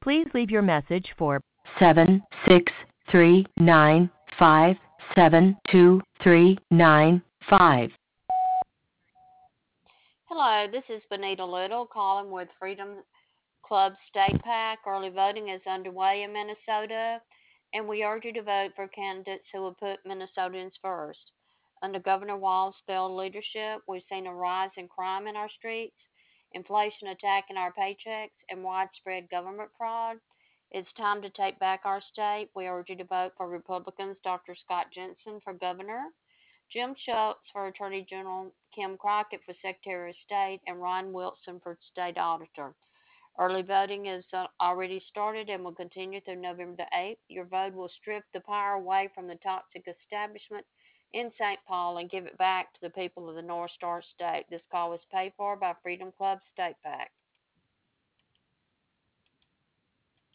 Please leave your message for 763957235. Hello, this is Benita Little calling with Freedom Club State PAC. Early voting is underway in Minnesota, and we urge you to vote for candidates who will put Minnesotans first. Under Governor Walz's failed leadership, we've seen a rise in crime in our streets, inflation attacking our paychecks, and widespread government fraud. It's time to take back our state. We urge you to vote for Republicans Dr. Scott Jensen for governor, Jim Schultz for Attorney General, Kim Crockett for Secretary of State, and Ron Wilson for State Auditor. Early voting has already started and will continue through November the 8th. Your vote will strip the power away from the toxic establishment in St. Paul and give it back to the people of the North Star State. This call was paid for by Freedom Club State PAC.